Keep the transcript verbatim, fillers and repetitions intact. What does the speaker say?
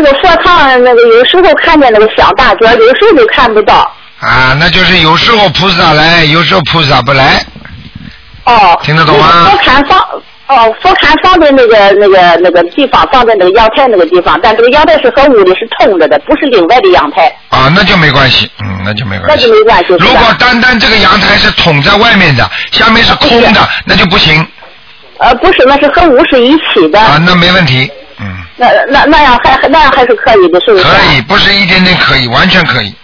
个佛堂那个有时候看见那个香大卷，有时候就看不到。 啊，那就是有时候菩萨来，有时候菩萨不来。 哦。 听得懂吗？ 佛龛放哦，佛龛放在那个那个那个地方，放在那个阳台那个地方，但这个阳台是和屋里是通着的，不是另外的阳台。 啊，那就没关系，嗯，那就没关系。 那就没关系。 如果单单这个阳台是捅在外面的，下面是空的，那就不行。 呃，不是，那是和屋是一起的。 啊，那没问题。嗯， 那那那样还那样还是可以的，是不是？ 可以，不是一点点可以，完全可以。